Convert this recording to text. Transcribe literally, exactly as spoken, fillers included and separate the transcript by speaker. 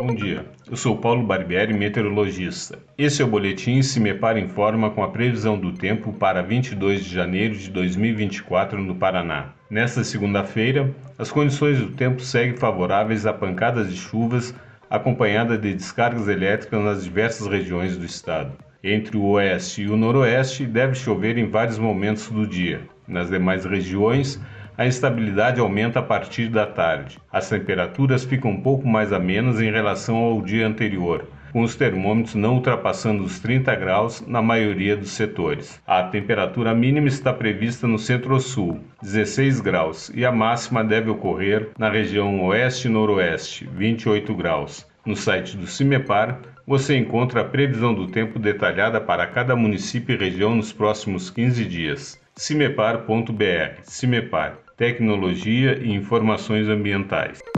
Speaker 1: Bom dia, eu sou Paulo Barbieri, meteorologista. Esse é o boletim CIMEPAR Informa com a previsão do tempo para vinte e dois de janeiro de dois mil e vinte e quatro no Paraná. Nesta segunda-feira, as condições do tempo seguem favoráveis a pancadas de chuvas acompanhada de descargas elétricas nas diversas regiões do estado. Entre o oeste e o noroeste deve chover em vários momentos do dia. Nas demais regiões, a instabilidade aumenta a partir da tarde. As temperaturas ficam um pouco mais amenas em relação ao dia anterior, com os termômetros não ultrapassando os trinta graus na maioria dos setores. A temperatura mínima está prevista no centro-sul, dezesseis graus, e a máxima deve ocorrer na região oeste e noroeste, vinte e oito graus. No site do CIMEPAR, você encontra a previsão do tempo detalhada para cada município e região nos próximos quinze dias. cimepar ponto br. CIMEPAR. Tecnologia e informações ambientais.